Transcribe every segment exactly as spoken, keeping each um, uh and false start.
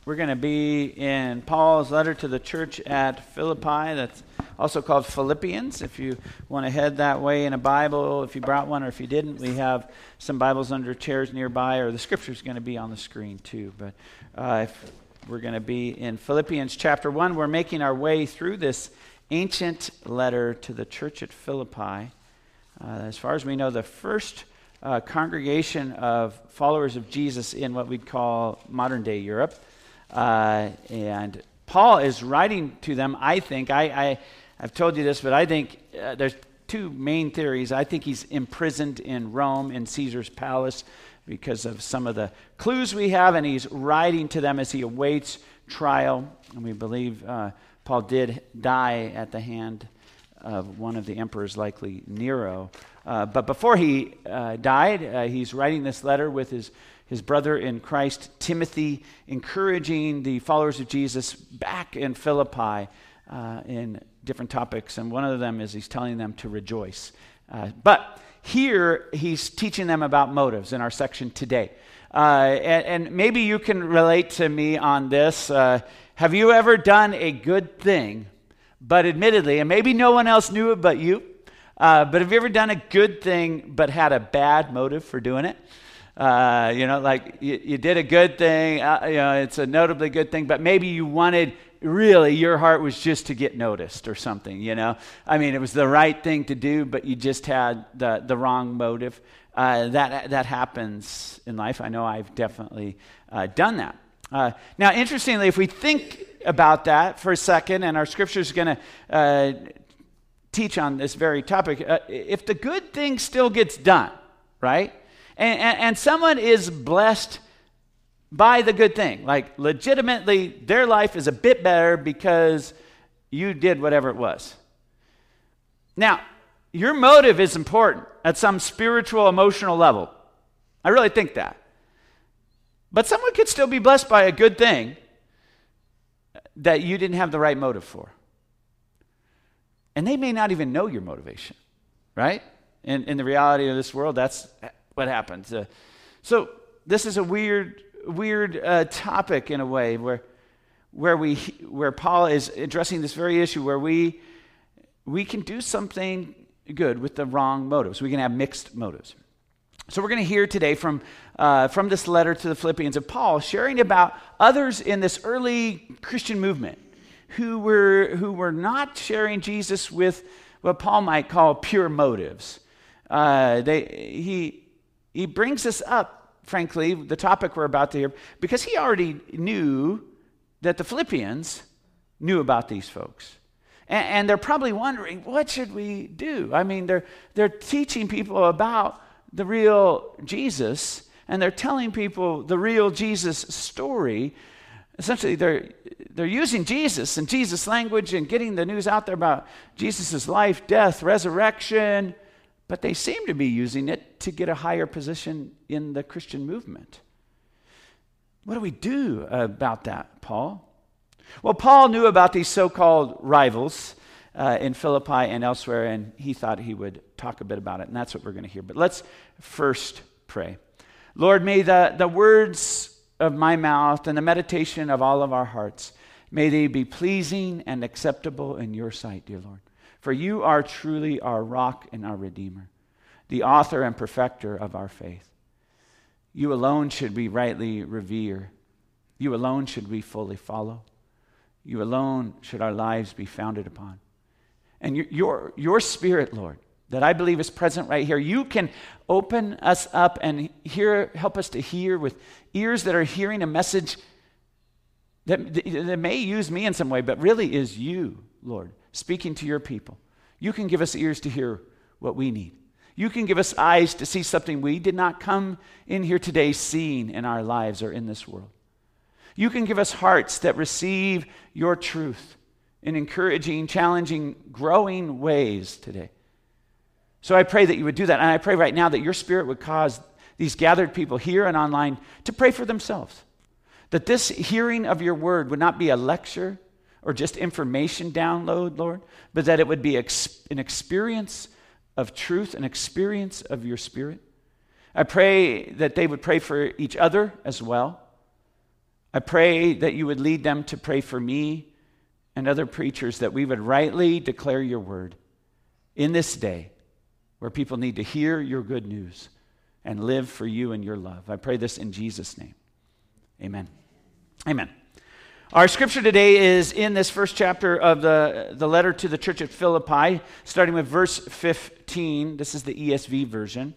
We're going to be in Paul's letter to the church at Philippi, that's also called Philippians. If you want to head that way in a Bible, if you brought one or if you didn't, we have some Bibles under chairs nearby, or the scripture's going to be on the screen too. But uh, if we're going to be in Philippians chapter one. We're making our way through this ancient letter to the church at Philippi. Uh, as far as we know, the first uh, congregation of followers of Jesus in what we'd call modern-day Europe. Uh, and Paul is writing to them, I think. I, I, I've told you this, but I think uh, there's two main theories. I think he's imprisoned in Rome, in Caesar's palace, because of some of the clues we have, and he's writing to them as he awaits trial. And we believe uh, Paul did die at the hand of one of the emperors, likely Nero. Uh, but before he uh, died, uh, he's writing this letter with his his brother in Christ, Timothy, encouraging the followers of Jesus back in Philippi uh, in different topics. And one of them is he's telling them to rejoice. Uh, but here he's teaching them about motives in our section today. Uh, and, and maybe you can relate to me on this. Uh, have you ever done a good thing, but admittedly, and maybe no one else knew it but you, uh, but have you ever done a good thing but had a bad motive for doing it? Uh, you know, like you, you did a good thing, uh, you know, it's a notably good thing, but maybe you wanted, really, your heart was just to get noticed or something, you know. I mean, it was the right thing to do, but you just had the, the wrong motive. Uh, that that happens in life. I know I've definitely uh, done that. Uh, now, interestingly, if we think about that for a second, and our scripture is going to uh, teach on this very topic, uh, if the good thing still gets done, right? And, and, and someone is blessed by the good thing, like legitimately their life is a bit better because you did whatever it was. Now, your motive is important at some spiritual, emotional level. I really think that. But someone could still be blessed by a good thing that you didn't have the right motive for. And they may not even know your motivation, right? In, in the reality of this world, that's what happens. Uh, so this is a weird, weird uh, topic in a way, where, where we, where Paul is addressing this very issue, where we, we can do something good with the wrong motives. We can have mixed motives. So we're going to hear today from uh, from this letter to the Philippians of Paul, sharing about others in this early Christian movement who were who were not sharing Jesus with what Paul might call pure motives. Uh, they he he brings this up, frankly, the topic we're about to hear, because he already knew that the Philippians knew about these folks. And, and they're probably wondering, what should we do? I mean, they're they're teaching people about the real Jesus, and they're telling people the real Jesus story. Essentially, they're they're using Jesus and Jesus language and getting the news out there about Jesus' life, death, resurrection, but they seem to be using it to get a higher position in the Christian movement. What do we do about that, Paul? Well, Paul knew about these so-called rivals uh, in Philippi and elsewhere, and he thought he would talk a bit about it, and that's what we're going to hear. But let's first pray. Lord, may the, the words of my mouth and the meditation of all of our hearts, may they be pleasing and acceptable in your sight, dear Lord. For you are truly our rock and our Redeemer, the author and perfecter of our faith. You alone should we rightly revere. You alone should we fully follow. You alone should our lives be founded upon. And your, your, your Spirit, Lord, that I believe is present right here, you can open us up and hear, help us to hear with ears that are hearing a message that, that may use me in some way, but really is you, Lord, speaking to your people. You can give us ears to hear what we need. You can give us eyes to see something we did not come in here today seeing in our lives or in this world. You can give us hearts that receive your truth in encouraging, challenging, growing ways today. So I pray that you would do that. And I pray right now that your Spirit would cause these gathered people here and online to pray for themselves. That this hearing of your word would not be a lecture or just information download, Lord, but that it would be ex- an experience of truth, an experience of your Spirit. I pray that they would pray for each other as well. I pray that you would lead them to pray for me and other preachers, that we would rightly declare your word in this day where people need to hear your good news and live for you and your love. I pray this in Jesus' name. Amen. Amen. Our scripture today is in this first chapter of the, the letter to the church at Philippi, starting with verse fifteen. This is the E S V version.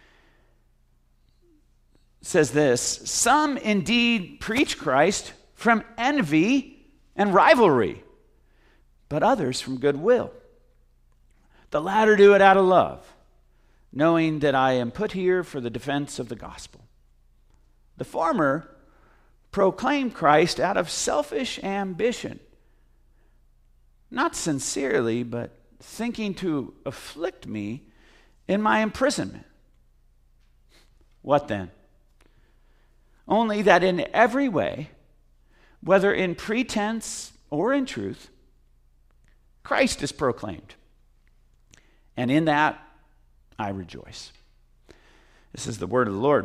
It says this: some indeed preach Christ from envy and rivalry, but others from goodwill. The latter do it out of love, knowing that I am put here for the defense of the gospel. The former proclaim Christ out of selfish ambition, not sincerely, but thinking to afflict me in my imprisonment. What then? Only that in every way, whether in pretense or in truth, Christ is proclaimed. And in that I rejoice. This is the word of the Lord.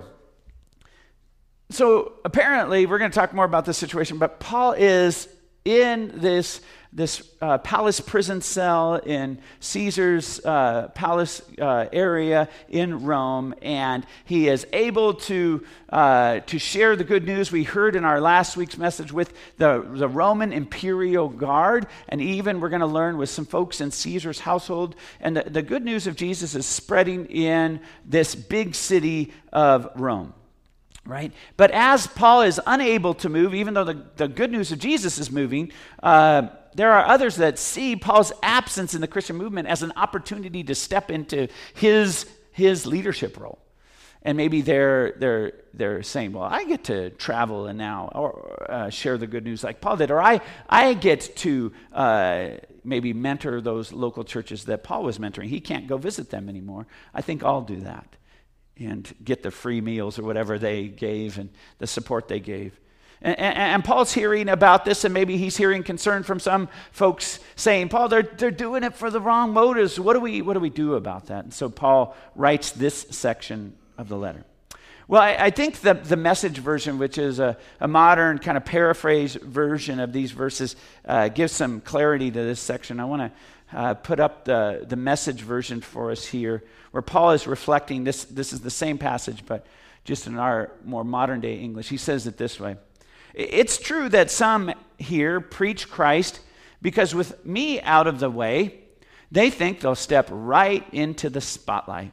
So apparently, we're going to talk more about this situation, but Paul is in this, this uh, palace prison cell in Caesar's uh, palace uh, area in Rome, and he is able to, uh, to share the good news we heard in our last week's message with the, the Roman imperial guard, and even we're going to learn with some folks in Caesar's household. And the, the good news of Jesus is spreading in this big city of Rome. Right? But as Paul is unable to move, even though the, the good news of Jesus is moving, uh, there are others that see Paul's absence in the Christian movement as an opportunity to step into his, his leadership role. And maybe they're, they're, they're saying, well, I get to travel and now or uh, share the good news like Paul did, or I, I get to uh, maybe mentor those local churches that Paul was mentoring. He can't go visit them anymore. I think I'll do that and get the free meals or whatever they gave and the support they gave. And, and, and Paul's hearing about this, and maybe he's hearing concern from some folks saying, Paul, they're, they're doing it for the wrong motives. What do we, what do we do about that? And so Paul writes this section of the letter. Well, I, I think the, the Message version, which is a, a modern kind of paraphrase version of these verses, uh, gives some clarity to this section. I want to Uh, put up the, the Message version for us here, where Paul is reflecting this. This is the same passage, but just in our more modern day English. He says it this way: it's true that some here preach Christ because with me out of the way, they think they'll step right into the spotlight.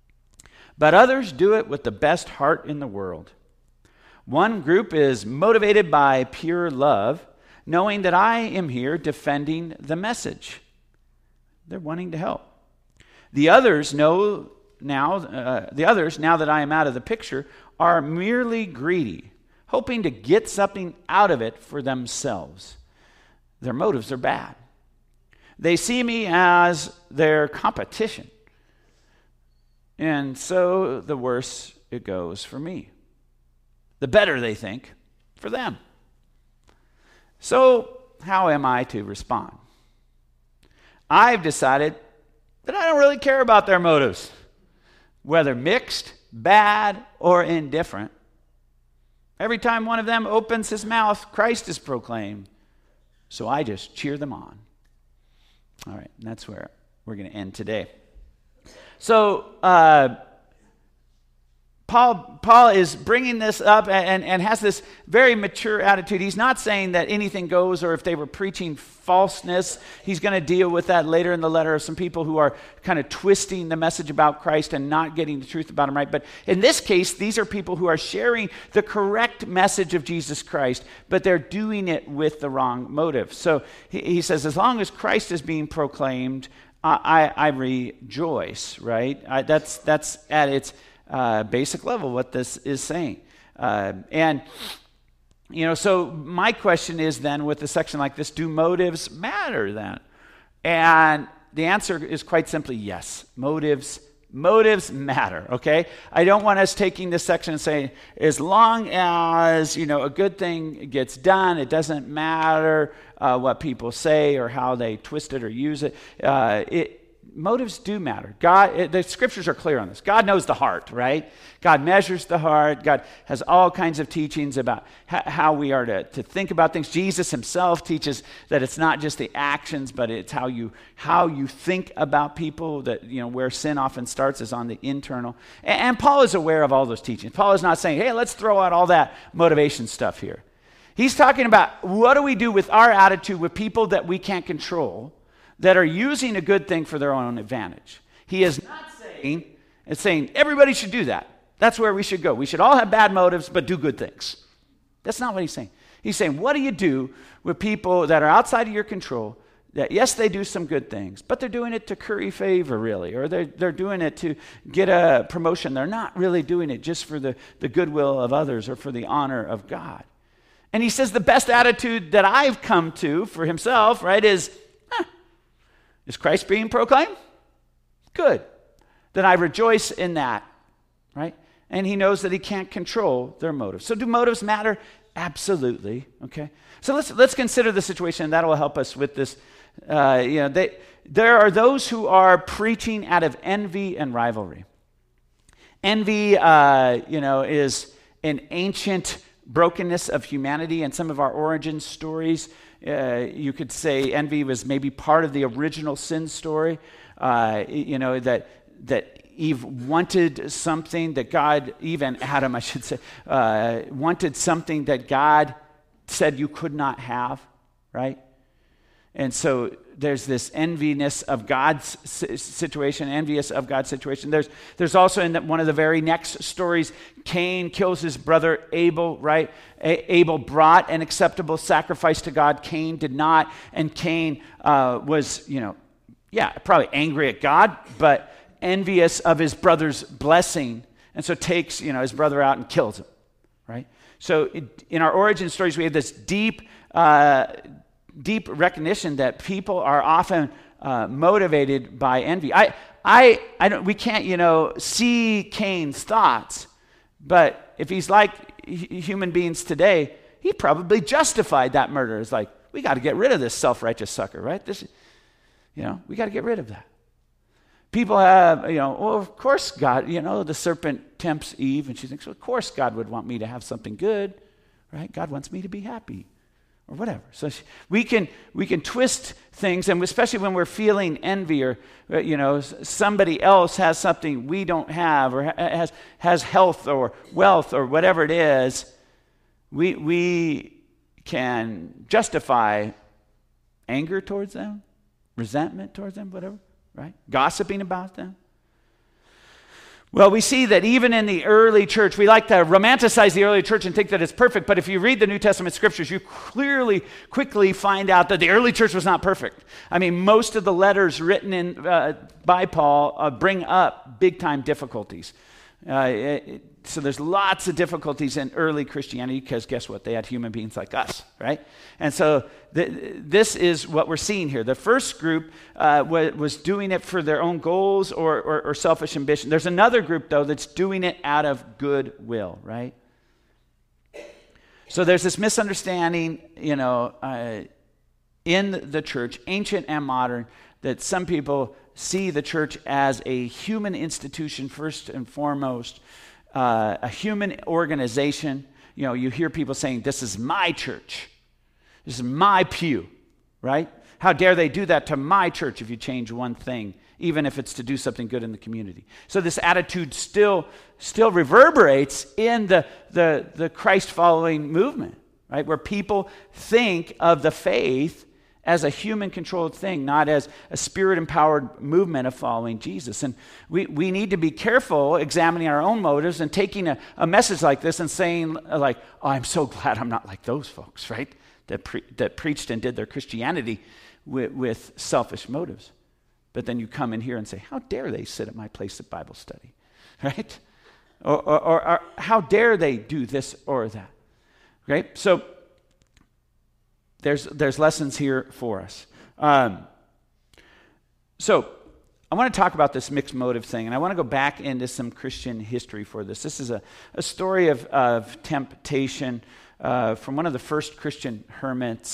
But others do it with the best heart in the world. One group is motivated by pure love, knowing that I am here defending the message. They're wanting to help. The others know now, uh, the others, now that I am out of the picture, are merely greedy, hoping to get something out of it for themselves. Their motives are bad. They see me as their competition. And so the worse it goes for me. The better, they think, for them. So how am I to respond? I've decided that I don't really care about their motives, whether mixed, bad, or indifferent. Every time one of them opens his mouth, Christ is proclaimed. So I just cheer them on. All right, and that's where we're going to end today. So uh, Paul, Paul is bringing this up and, and has this very mature attitude. He's not saying that anything goes, or if they were preaching falseness. He's going to deal with that later in the letter of some people who are kind of twisting the message about Christ and not getting the truth about him right. But in this case, these are people who are sharing the correct message of Jesus Christ, but they're doing it with the wrong motive. So he, he says, as long as Christ is being proclaimed, I, I, I rejoice, right? I, that's, that's at its Uh, basic level what this is saying. Uh, and, you know, so my question is then with a section like this, do motives matter then? And the answer is quite simply yes. Motives Motives matter, okay? I don't want us taking this section and saying, as long as, you know, a good thing gets done, it doesn't matter uh, what people say or how they twist it or use it. Uh, it motives do matter. God, the scriptures are clear on this. God knows the heart, right? God measures the heart. God has all kinds of teachings about how we are to, to think about things. Jesus himself teaches that it's not just the actions, but it's how you how you think about people. That, you know, where sin often starts is on the internal. And, and Paul is aware of all those teachings. Paul is not saying, hey, let's throw out all that motivation stuff here. He's talking about what do we do with our attitude with people that we can't control, that are using a good thing for their own advantage. He is not saying, it's saying everybody should do that. That's where we should go. We should all have bad motives, but do good things. That's not what he's saying. He's saying, what do you do with people that are outside of your control, that yes, they do some good things, but they're doing it to curry favor, really, or they're, they're doing it to get a promotion. They're not really doing it just for the, the goodwill of others or for the honor of God. And he says the best attitude that I've come to for himself, right, is, huh, is Christ being proclaimed? Good. Then I rejoice in that, right? And he knows that he can't control their motives. So do motives matter? Absolutely, okay? So let's let's consider the situation, and that will help us with this. Uh, you know, they, there are those who are preaching out of envy and rivalry. Envy, uh, you know, is an ancient brokenness of humanity, and some of our origin stories, uh, you could say envy was maybe part of the original sin story. Uh, you know, that that Eve wanted something that God, Eve and Adam, I should say, uh, wanted something that God said you could not have, right? And so there's this enviness of God's situation, envious of God's situation. There's there's also in one of the very next stories, Cain kills his brother Abel, right? A- Abel brought an acceptable sacrifice to God. Cain did not. And Cain uh, was, you know, yeah, probably angry at God, but envious of his brother's blessing. And so takes, you know, his brother out and kills him, right? So it, in our origin stories, we have this deep uh deep recognition that people are often uh, motivated by envy. I, I, I don't. We can't, you know, see Cain's thoughts, but if he's like h- human beings today, he probably justified that murder. It's like, we got to get rid of this self-righteous sucker, right? This, you know, we got to get rid of that. People have, you know, well, of course God, you know, the serpent tempts Eve, and she thinks, well, of course God would want me to have something good, right? God wants me to be happy. Or whatever. So we can we can twist things, and especially when we're feeling envy, or you know, somebody else has something we don't have, or has has health or wealth or whatever it is, we we can justify anger towards them, resentment towards them, whatever, right? Gossiping about them. Well, we see that even in the early church, we like to romanticize the early church and think that it's perfect, but if you read the New Testament scriptures, you clearly, quickly find out that the early church was not perfect. I mean, most of the letters written in uh, by Paul uh, bring up big-time difficulties. Uh, it, so there's lots of difficulties in early Christianity because guess what? They had human beings like us, right? And so th- this is what we're seeing here. The first group uh, w- was doing it for their own goals or, or, or selfish ambition. There's another group, though, that's doing it out of goodwill, right? So there's this misunderstanding, you know, uh, in the church, ancient and modern, that some people see the church as a human institution first and foremost, uh, a human organization. You know, you hear people saying, this is my church. This is my pew, right? How dare they do that to my church if you change one thing, even if it's to do something good in the community. So this attitude still still reverberates in the, the, the Christ-following movement, right? Where people think of the faith as a human-controlled thing, not as a spirit-empowered movement of following Jesus. And we, we need to be careful examining our own motives and taking a, a message like this and saying, like, oh, I'm so glad I'm not like those folks, right? That, pre- that preached and did their Christianity with, with selfish motives. But then you come in here and say, how dare they sit at my place at Bible study, right? Or, or, or, or how dare they do this or that, right? So there's there's lessons here for us. Um, so I want to talk about this mixed motive thing, and I want to go back into some Christian history for this. This is a, a story of, of temptation uh, from one of the first Christian hermits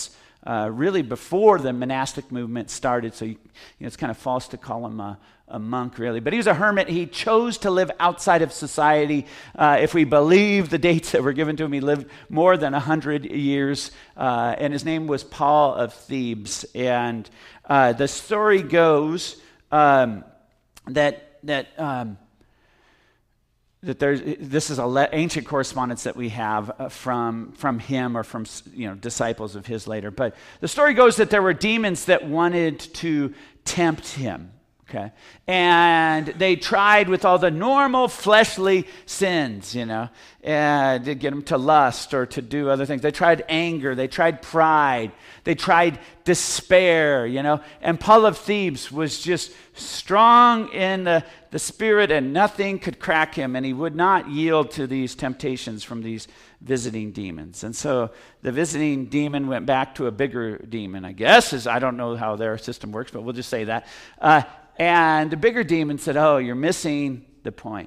uh, really before the monastic movement started. So you, you know, it's kind of false to call him a, a monk, really. But he was a hermit. He chose to live outside of society. Uh, if we believe the dates that were given to him, he lived more than one hundred years. Uh, and his name was Paul of Thebes. And uh, the story goes um, that... that um, that there's, this is an ancient correspondence that we have uh, from, from him or from, you know, disciples of his later. But the story goes that there were demons that wanted to tempt him, okay? And they tried with all the normal fleshly sins, you know, and to get him to lust or to do other things. They tried anger. They tried pride. They tried despair, you know. And Paul of Thebes was just strong in the, the spirit, and nothing could crack him, and he would not yield to these temptations from these visiting demons. And so the visiting demon went back to a bigger demon, I guess. Is I don't know how their system works, but we'll just say that. Uh, and the bigger demon said, oh, you're missing the point.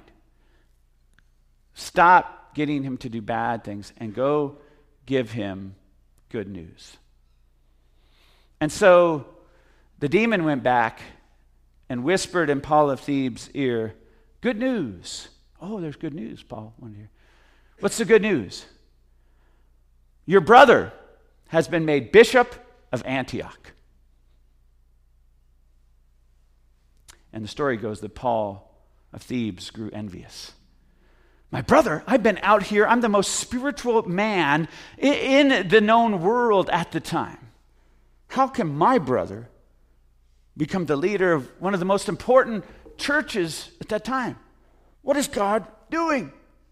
Stop getting him to do bad things and go give him good news. And so the demon went back and whispered in Paul of Thebes' ear, good news. Oh, there's good news, Paul. One here. What's the good news? Your brother has been made bishop of Antioch. And the story goes that Paul of Thebes grew envious. My brother, I've been out here. I'm the most spiritual man in the known world at the time. How can my brother become the leader of one of the most important churches at that time? What is God doing?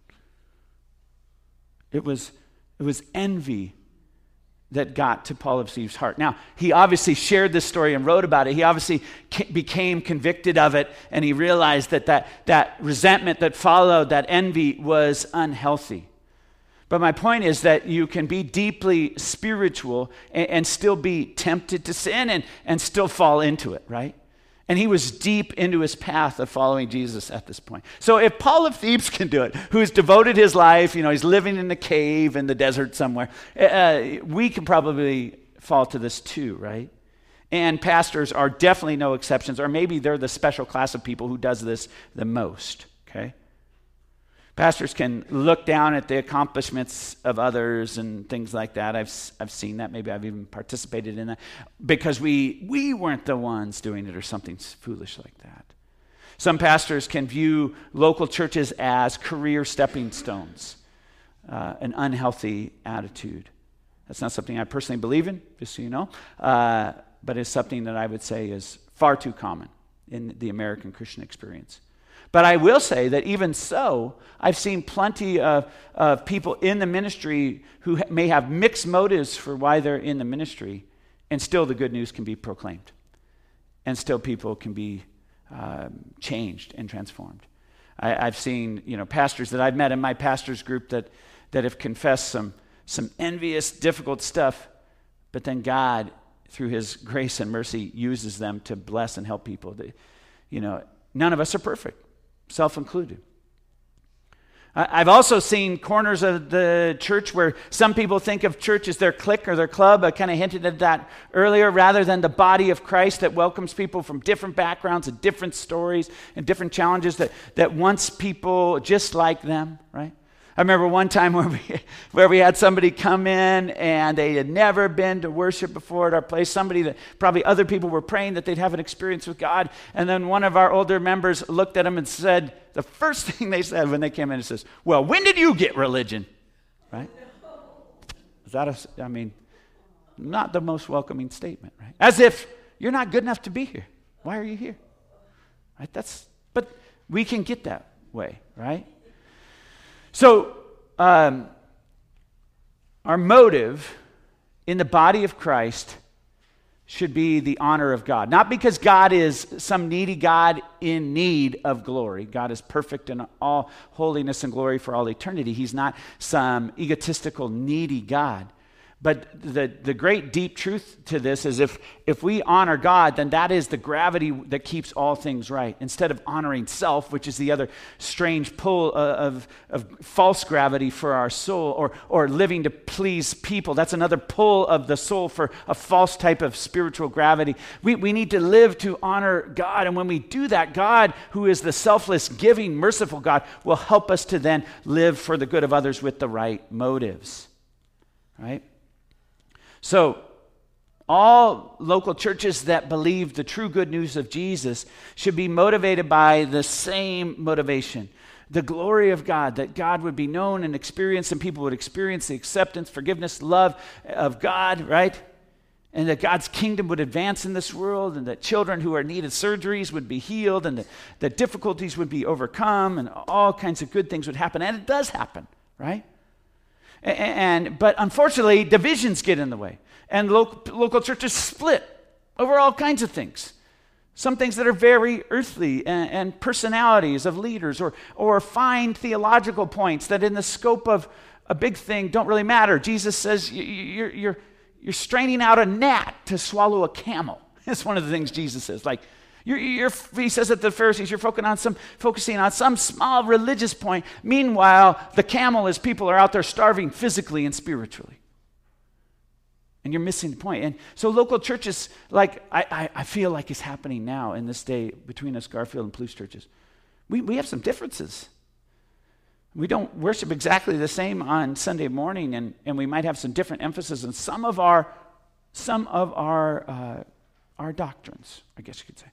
It was, it was envy that got to Paul of Thebes' heart. Now, he obviously shared this story and wrote about it. He obviously became convicted of it, and he realized that that, that resentment that followed, that envy, was unhealthy. But my point is that you can be deeply spiritual and, and still be tempted to sin and, and still fall into it, right? And he was deep into his path of following Jesus at this point. So if Paul of Thebes can do it, who's devoted his life, you know, he's living in a cave in the desert somewhere, uh, we can probably fall to this too, right? And pastors are definitely no exceptions, or maybe they're the special class of people who does this the most, okay? Pastors can look down at the accomplishments of others and things like that. I've I've seen that. Maybe I've even participated in that because we we weren't the ones doing it or something foolish like that. Some pastors can view local churches as career stepping stones, uh, an unhealthy attitude. That's not something I personally believe in, just so you know, uh, but it's something that I would say is far too common in the American Christian experience. But I will say that even so, I've seen plenty of, of people in the ministry who ha- may have mixed motives for why they're in the ministry, and still the good news can be proclaimed. And still people can be um, changed and transformed. I, I've seen, you know, pastors that I've met in my pastors group that, that have confessed some, some envious, difficult stuff, but then God, through his grace and mercy, uses them to bless and help people. They, you know, none of us are perfect. Self-included. I've also seen corners of the church where some people think of church as their clique or their club. I kind of hinted at that earlier, rather than the body of Christ that welcomes people from different backgrounds and different stories and different challenges, that, that wants people just like them, right? I remember one time where we, where we had somebody come in and they had never been to worship before at our place. Somebody that probably other people were praying that they'd have an experience with God. And then one of our older members looked at them and said, the first thing they said when they came in, it says, well, when did you get religion? Right? Is that a, I mean, not the most welcoming statement, right? As if you're not good enough to be here. Why are you here? Right? That's, but we can get that way, right? So, um, our motive in the body of Christ should be the honor of God. Not because God is some needy God in need of glory. God is perfect in all holiness and glory for all eternity. He's not some egotistical, needy God. But the, the great deep truth to this is if, if we honor God, then that is the gravity that keeps all things right. Instead of honoring self, which is the other strange pull of, of false gravity for our soul, or, or living to please people, that's another pull of the soul for a false type of spiritual gravity. We, we need to live to honor God. And when we do that, God, who is the selfless, giving, merciful God, will help us to then live for the good of others with the right motives. Right? So, all local churches that believe the true good news of Jesus should be motivated by the same motivation. The glory of God, that God would be known and experienced, and people would experience the acceptance, forgiveness, love of God, right? And that God's kingdom would advance in this world, and that children who are needed surgeries would be healed, and that, that difficulties would be overcome, and all kinds of good things would happen. And it does happen, right? And but unfortunately, divisions get in the way, and local, local churches split over all kinds of things. Some things that are very earthly, and, and personalities of leaders, or or fine theological points that, in the scope of a big thing, don't really matter. Jesus says you're you're you're straining out a gnat to swallow a camel. That's one of the things Jesus says. Like. You're, you're, he says that the Pharisees, you're focusing on some focusing on some small religious point. Meanwhile, the camel is people are out there starving physically and spiritually. And you're missing the point. And so local churches, like I, I, I feel like is happening now in this day between us Garfield and Palouse churches. We, we have some differences. We don't worship exactly the same on Sunday morning, and, and we might have some different emphasis on some of our, some of our, uh, our doctrines, I guess you could say.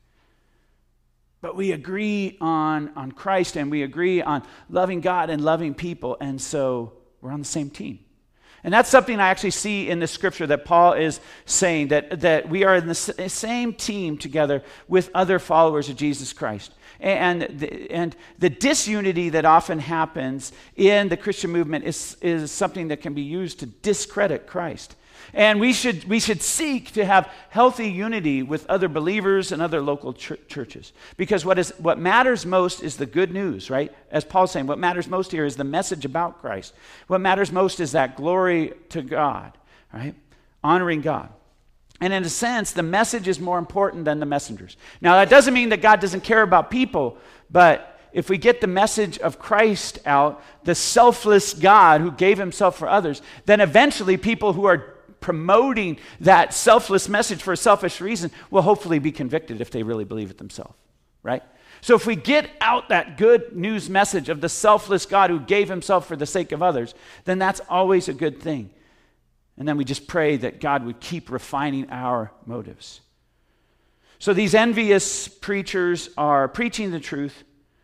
But we agree on, on Christ, and we agree on loving God and loving people, and so we're on the same team. And that's something I actually see in the scripture that Paul is saying, that, that we are in the same team together with other followers of Jesus Christ. And the, and the disunity that often happens in the Christian movement is, is something that can be used to discredit Christ. And we should we should seek to have healthy unity with other believers and other local ch- churches. Because what is what matters most is the good news, right? As Paul's saying, what matters most here is the message about Christ. What matters most is that glory to God, right? Honoring God. And in a sense, the message is more important than the messengers. Now, that doesn't mean that God doesn't care about people, but if we get the message of Christ out, the selfless God who gave himself for others, then eventually people who are promoting that selfless message for a selfish reason will hopefully be convicted if they really believe it themselves, right? So if we get out that good news message of the selfless God who gave himself for the sake of others, then that's always a good thing. And then we just pray that God would keep refining our motives. So these envious preachers are preaching the truth.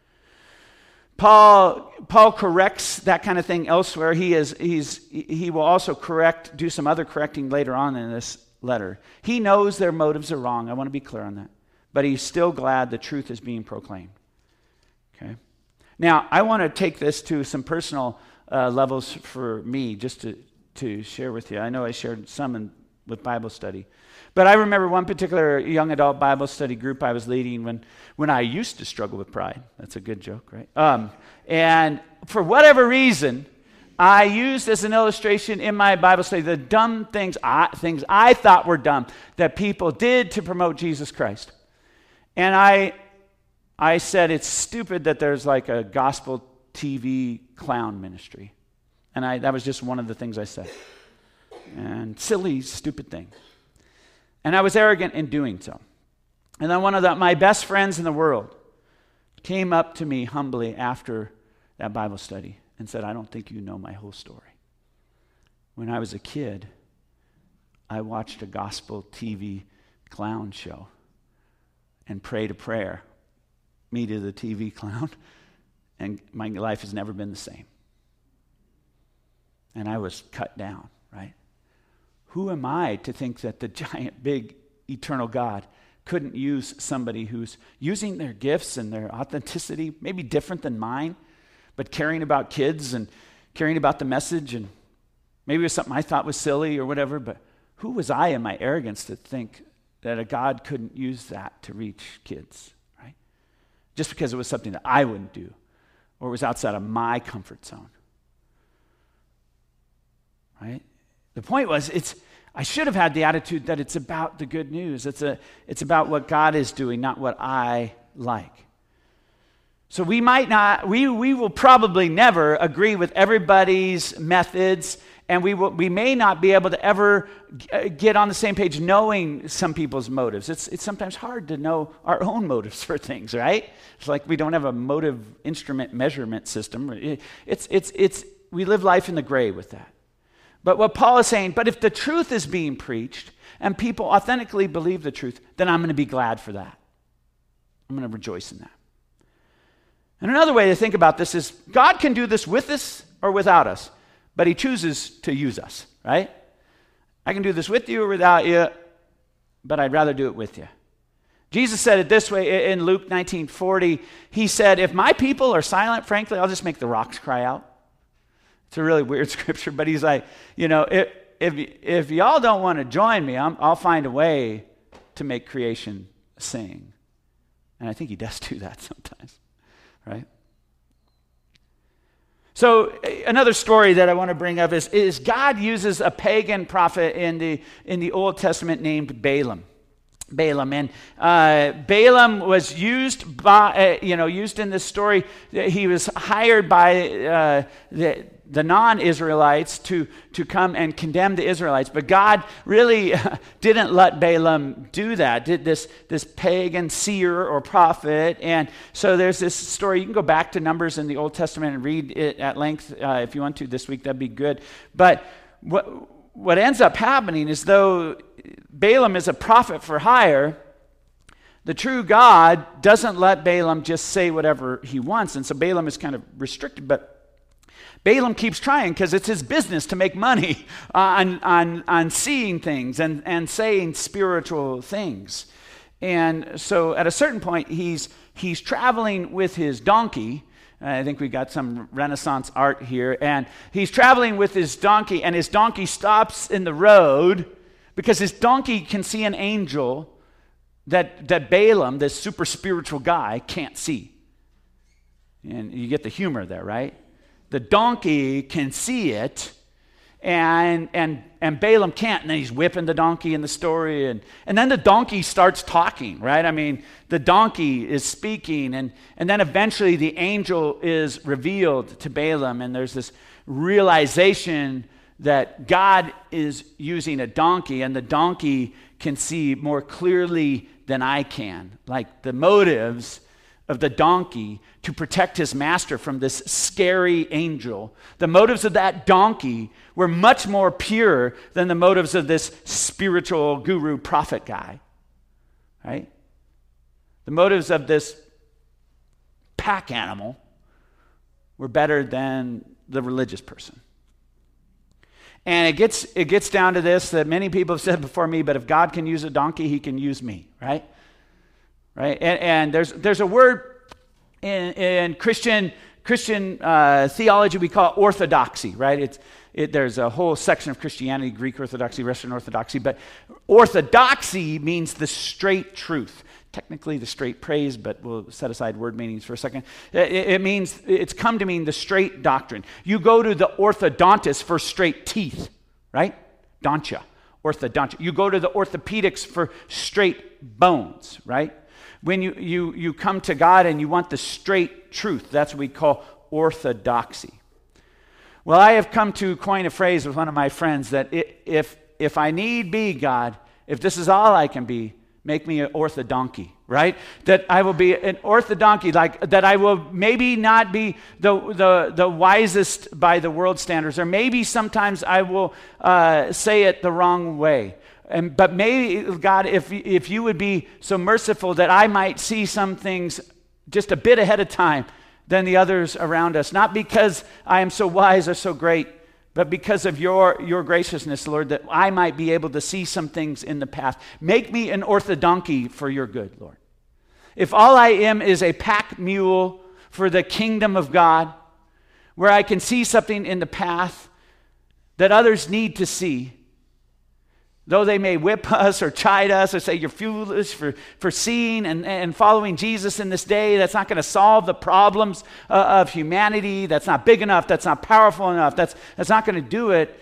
Paul, Paul corrects that kind of thing elsewhere. He is, he's, he will also correct, do some other correcting later on in this letter. He knows their motives are wrong. I want to be clear on that. But he's still glad the truth is being proclaimed. Okay. Now, I want to take this to some personal uh, levels for me, just to, to share with you. I know I shared some in, with Bible study. But I remember one particular young adult Bible study group I was leading when, when I used to struggle with pride. That's a good joke, right? Um, and for whatever reason, I used as an illustration in my Bible study the dumb things I, things I thought were dumb that people did to promote Jesus Christ. And I, I said it's stupid that there's like a gospel T V clown ministry. And I, that was just one of the things I said. And silly, stupid thing. And I was arrogant in doing so. And then one of the, my best friends in the world came up to me humbly after that Bible study and said, I don't think you know my whole story. When I was a kid, I watched a gospel T V clown show and prayed a prayer, me to the T V clown, and my life has never been the same. And I was cut down, right? Who am I to think that the giant, big, eternal God couldn't use somebody who's using their gifts and their authenticity, maybe different than mine, but caring about kids and caring about the message, and maybe it was something I thought was silly or whatever, but who was I in my arrogance to think that a God couldn't use that to reach kids, right? Just because it was something that I wouldn't do or was outside of my comfort zone, right? The point was, it's I should have had the attitude that it's about the good news. It's a it's about what God is doing, not what I like. So we might not, we we will probably never agree with everybody's methods, and we will we may not be able to ever g- get on the same page knowing some people's motives. It's it's sometimes hard to know our own motives for things, right? It's like we don't have a motive instrument measurement system. It's it's it's we live life in the gray with that. But what Paul is saying, but if the truth is being preached and people authentically believe the truth, then I'm going to be glad for that. I'm going to rejoice in that. And another way to think about this is God can do this with us or without us, but he chooses to use us, right? I can do this with you or without you, but I'd rather do it with you. Jesus said it this way in Luke nineteen forty. He said, if my people are silent, frankly, I'll just make the rocks cry out. It's a really weird scripture, but he's like, you know, if if, if y'all don't want to join me, I'm, I'll find a way to make creation sing. And I think he does do that sometimes, right? So another story that I want to bring up is, is God uses a pagan prophet in the in the Old Testament named Balaam. Balaam and uh, Balaam was used by uh, you know used in this story. He was hired by uh, the the non-Israelites to to come and condemn the Israelites, but God really didn't let Balaam do that. Did this this pagan seer or prophet, and so there's this story. You can go back to Numbers in the Old Testament and read it at length uh, if you want to this week. That'd be good. But what what ends up happening is, though Balaam is a prophet for hire, the true God doesn't let Balaam just say whatever he wants. And so Balaam is kind of restricted, but Balaam keeps trying because it's his business to make money on, on, on seeing things and, and saying spiritual things. And so at a certain point, he's, he's traveling with his donkey. I think we got some Renaissance art here. And he's traveling with his donkey, and his donkey stops in the road because his donkey can see an angel that, that Balaam, this super spiritual guy, can't see. And you get the humor there, right? The donkey can see it, and and and Balaam can't, and then he's whipping the donkey in the story, and, and then the donkey starts talking, right? I mean, the donkey is speaking, and, and then eventually the angel is revealed to Balaam, and there's this realization that God is using a donkey, and the donkey can see more clearly than I can, like the motives of the donkey to protect his master from this scary angel. The motives of that donkey were much more pure than the motives of this spiritual guru prophet guy, right? The motives of this pack animal were better than the religious person. And it gets it gets down to this that many people have said before me, but if God can use a donkey, he can use me, right? Right? And, and there's there's a word in, in Christian Christian uh, theology we call orthodoxy, right? It's it, there's a whole section of Christianity, Greek Orthodoxy, Western Orthodoxy, but orthodoxy means the straight truth. Technically the straight praise, but we'll set aside word meanings for a second. It, it means, it's come to mean the straight doctrine. You go to the orthodontist for straight teeth, right? Dontia, orthodontia. You go to the orthopedics for straight bones, right? When you, you, you come to God and you want the straight truth, that's what we call orthodoxy. Well, I have come to coin a phrase with one of my friends that it, if, if I need be, God, if this is all I can be, make me an orthodonkey, right? That I will be an orthodonkey, like that I will maybe not be the the, the wisest by the world standards, or maybe sometimes I will uh, say it the wrong way. And but maybe, God, if if you would be so merciful that I might see some things just a bit ahead of time than the others around us, not because I am so wise or so great, but because of your, your graciousness, Lord, that I might be able to see some things in the path. Make me an orthodonkey for your good, Lord. If all I am is a pack mule for the kingdom of God, where I can see something in the path that others need to see, though they may whip us or chide us or say you're foolish for, for seeing and, and following Jesus in this day, that's not going to solve the problems uh, of humanity. That's not big enough. That's not powerful enough. That's, that's not going to do it.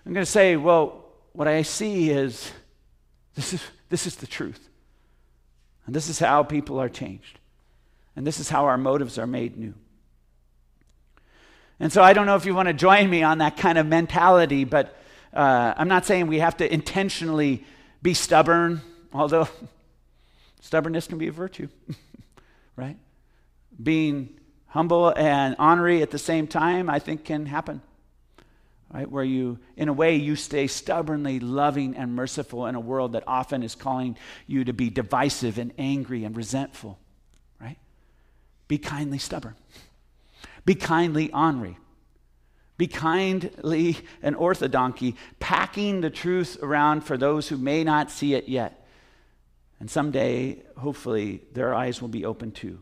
I'm going to say, well, what I see is this is this is the truth. And this is how people are changed. And this is how our motives are made new. And so I don't know if you want to join me on that kind of mentality, but uh, I'm not saying we have to intentionally be stubborn, although stubbornness can be a virtue, right? Being humble and ornery at the same time, I think can happen, right? Where you, in a way, you stay stubbornly loving and merciful in a world that often is calling you to be divisive and angry and resentful, right? Be kindly stubborn. Be kindly ornery. Be kindly an orthodonkey, packing the truth around for those who may not see it yet. And someday, hopefully, their eyes will be open too.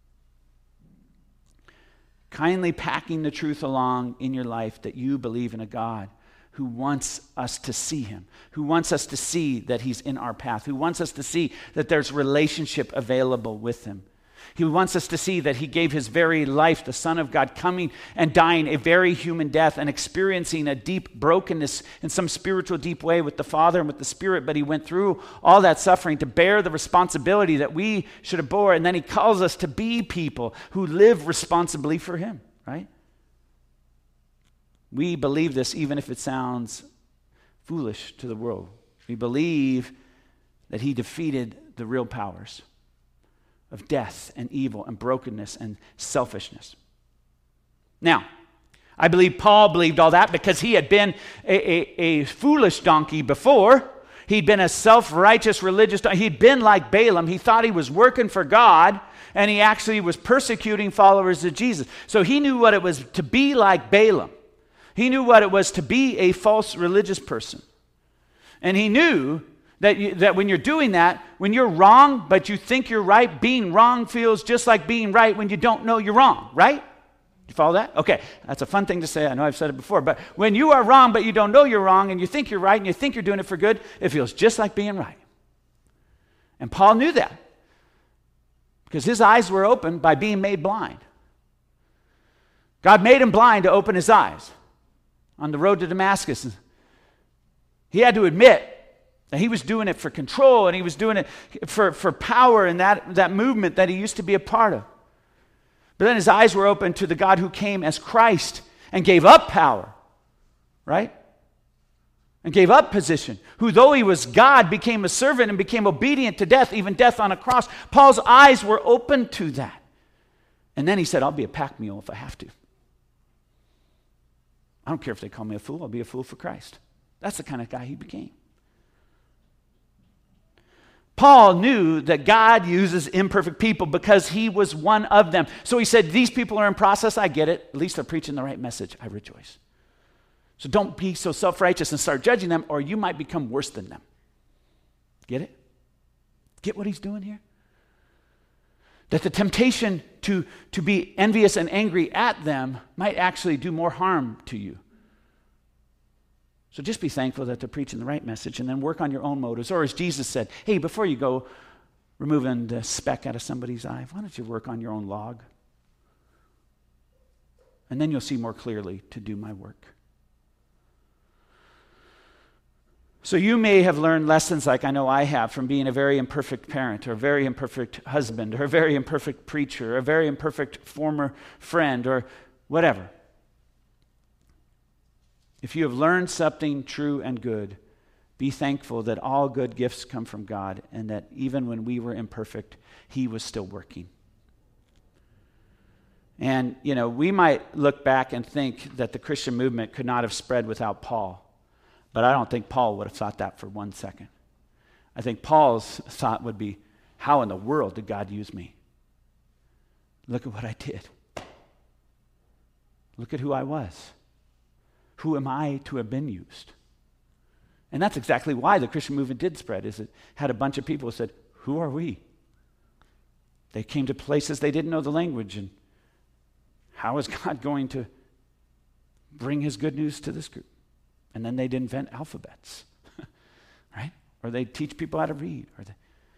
Kindly packing the truth along in your life that you believe in a God who wants us to see him, who wants us to see that he's in our path, who wants us to see that there's relationship available with him. He wants us to see that he gave his very life, the Son of God, coming and dying a very human death and experiencing a deep brokenness in some spiritual deep way with the Father and with the Spirit, but he went through all that suffering to bear the responsibility that we should have bore, and then he calls us to be people who live responsibly for him, right? We believe this even if it sounds foolish to the world. We believe that he defeated the real powers of death and evil and brokenness and selfishness. Now, I believe Paul believed all that because he had been a, a, a foolish donkey before. He'd been a self-righteous religious donkey. He'd been like Balaam. He thought he was working for God, and he actually was persecuting followers of Jesus. So he knew what it was to be like Balaam. He knew what it was to be a false religious person. And he knew That, you, that when you're doing that, when you're wrong, but you think you're right, being wrong feels just like being right when you don't know you're wrong, right? You follow that? Okay, that's a fun thing to say. I know I've said it before, but when you are wrong, but you don't know you're wrong, and you think you're right, and you think you're doing it for good, it feels just like being right. And Paul knew that because his eyes were opened by being made blind. God made him blind to open his eyes on the road to Damascus. He had to admit that he was doing it for control, and he was doing it for, for power and that, that movement that he used to be a part of. But then his eyes were open to the God who came as Christ and gave up power, right? And gave up position, who though he was God, became a servant and became obedient to death, even death on a cross. Paul's eyes were open to that. And then he said, I'll be a pack mule if I have to. I don't care if they call me a fool, I'll be a fool for Christ. That's the kind of guy he became. Paul knew that God uses imperfect people because he was one of them. So he said, these people are in process, I get it. At least they're preaching the right message. I rejoice. So don't be so self-righteous and start judging them, or you might become worse than them. Get it? Get what he's doing here? That the temptation to, to be envious and angry at them might actually do more harm to you. So just be thankful that they're preaching the right message, and then work on your own motives. Or as Jesus said, hey, before you go removing the speck out of somebody's eye, why don't you work on your own log? And then you'll see more clearly to do my work. So you may have learned lessons like I know I have from being a very imperfect parent, or a very imperfect husband, or a very imperfect preacher, or a very imperfect former friend, or whatever. If you have learned something true and good, be thankful that all good gifts come from God, and that even when we were imperfect, he was still working. And, you know, we might look back and think that the Christian movement could not have spread without Paul, but I don't think Paul would have thought that for one second. I think Paul's thought would be, how in the world did God use me? Look at what I did. Look at who I was. Who am I to have been used? And that's exactly why the Christian movement did spread, is it had a bunch of people who said, who are we? They came to places they didn't know the language, and how is God going to bring his good news to this group? And then they'd invent alphabets, right? Or they'd teach people how to read, or they,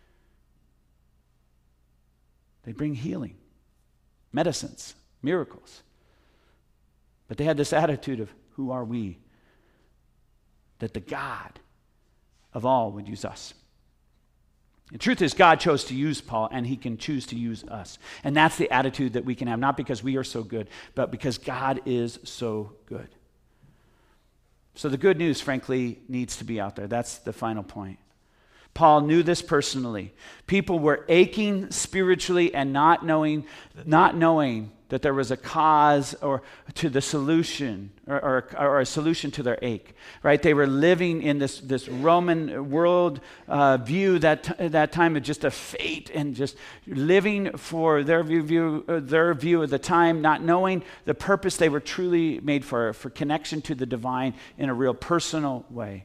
they'd bring healing, medicines, miracles. But they had this attitude of, who are we? that the God of all would use us. The truth is, God chose to use Paul, and he can choose to use us. And that's the attitude that we can have, not because we are so good, but because God is so good. So the good news, frankly, needs to be out there. That's the final point. Paul knew this personally. People were aching spiritually and not knowing, not knowing that there was a cause or to the solution or, or, or a solution to their ache, right? They were living in this, this Roman world uh, view that that time of just a fate and just living for their view, view uh, their view of the time, not knowing the purpose they were truly made for, for connection to the divine in a real personal way.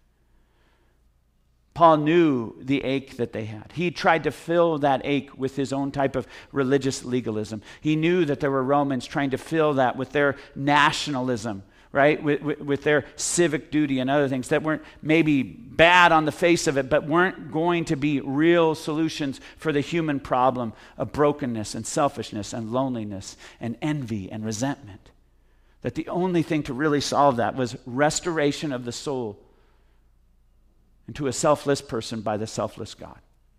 Paul knew the ache that they had. He tried to fill that ache with his own type of religious legalism. He knew that there were Romans trying to fill that with their nationalism, right? With, with, with their civic duty and other things that weren't maybe bad on the face of it, but weren't going to be real solutions for the human problem of brokenness and selfishness and loneliness and envy and resentment. That the only thing to really solve that was restoration of the soul into a selfless person by the selfless God.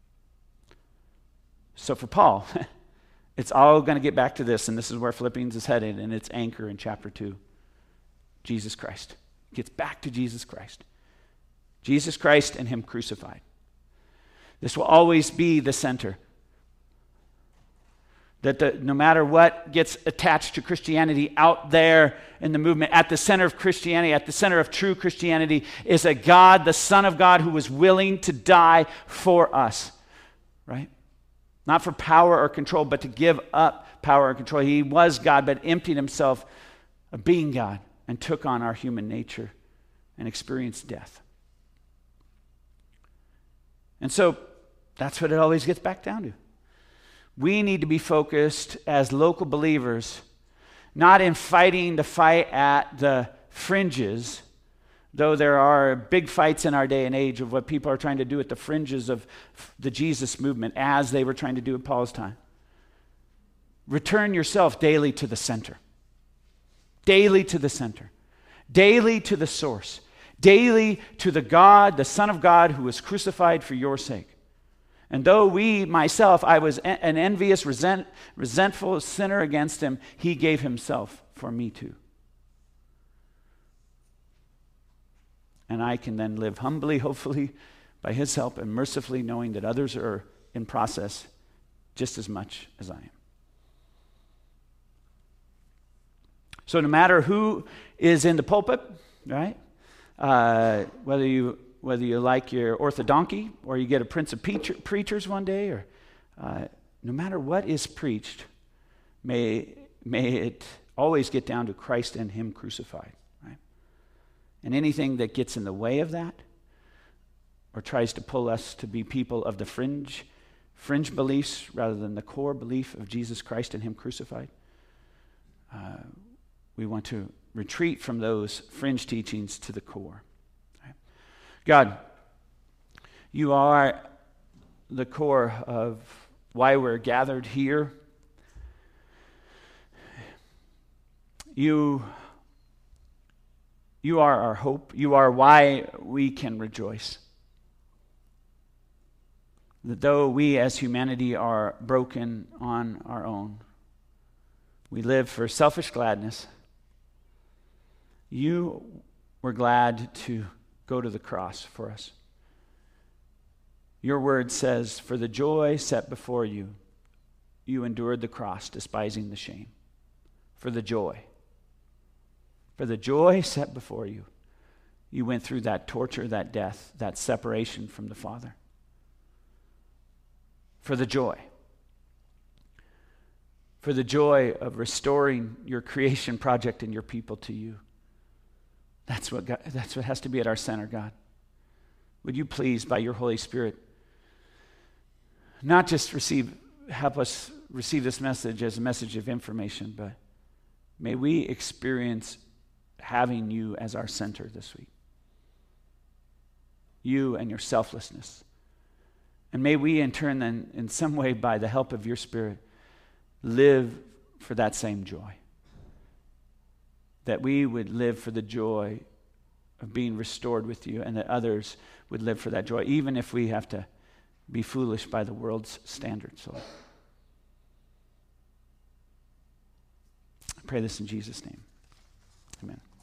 So for Paul, it's all going to get back to this, and this is where Philippians is headed, and its anchor in chapter two. Jesus Christ. It gets back to Jesus Christ. Jesus Christ and him crucified. This will always be the center. That the, no matter what gets attached to Christianity out there in the movement, at the center of Christianity, at the center of true Christianity, is a God, the Son of God, who was willing to die for us, right? Not for power or control, but to give up power and control. He was God, but emptied himself of being God and took on our human nature and experienced death. And so that's what it always gets back down to. We need to be focused as local believers, not in fighting the fight at the fringes, though there are big fights in our day and age of what people are trying to do at the fringes of the Jesus movement, as they were trying to do at Paul's time. Return yourself daily to the center. Daily to the center. Daily to the source. Daily to the God, the Son of God, who was crucified for your sake. And though we, myself, I was an envious, resent, resentful sinner against him, he gave himself for me too. And I can then live humbly, hopefully, by his help, and mercifully knowing that others are in process just as much as I am. So no matter who is in the pulpit, right? Uh, whether you whether you like your orthodonkey or you get a prince of preacher, preachers one day, or uh, no matter what is preached, may may it always get down to Christ and him crucified, right? And anything that gets in the way of that, or tries to pull us to be people of the fringe, fringe beliefs rather than the core belief of Jesus Christ and him crucified, uh, we want to retreat from those fringe teachings to the core. Right? God, you are the core of why we're gathered here. You, you are our hope. You are why we can rejoice. That though we as humanity are broken on our own, we live for selfish gladness. You were glad to go to the cross for us. Your word says, for the joy set before you, you endured the cross, despising the shame. For the joy. For the joy set before you, you went through that torture, that death, that separation from the Father. For the joy. For the joy of restoring your creation project and your people to you. That's what God, that's what has to be at our center, God. Would you please, by your Holy Spirit, not just receive, help us receive this message as a message of information, but may we experience having you as our center this week. You and your selflessness. And may we in turn then, in some way, by the help of your Spirit, live for that same joy. That we would live for the joy of being restored with you, and that others would live for that joy, even if we have to be foolish by the world's standards, Lord. I pray this in Jesus' name. Amen.